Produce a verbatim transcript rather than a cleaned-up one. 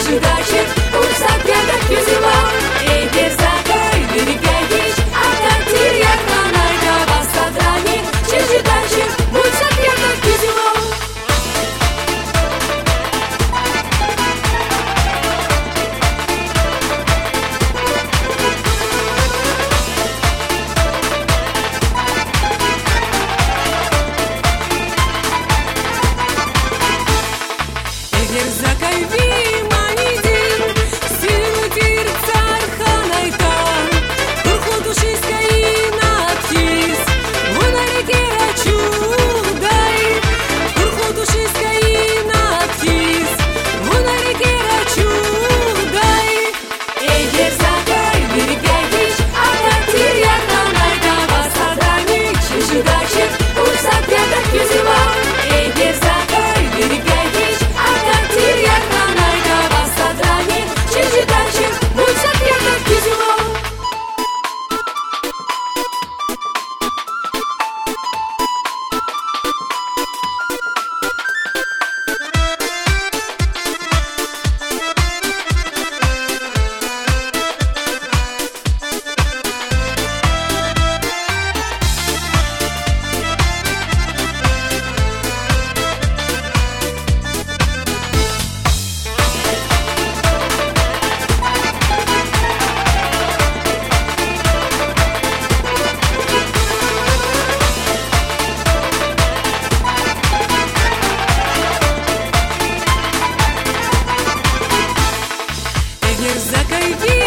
дачи, урсак ядак юзива. Эгер закай, берегайдиш, акатир якнанайда басадрани, чижи дачи, урсак ядак юзива. Эгер закай ви манидин, силу дир царханайта, турху душискай надхис, вунареге рачудай, турху душискай надхис, вунареге рачудай. Эгер закай, берегайдиш, акатир якнанайда басадрани, чижи дачи, урсак ядак юзива. Эгер закай, берегайдиш, акатир якнанайда басадрани, чижи дачи, урсак ядак юзива. Эгер закай ви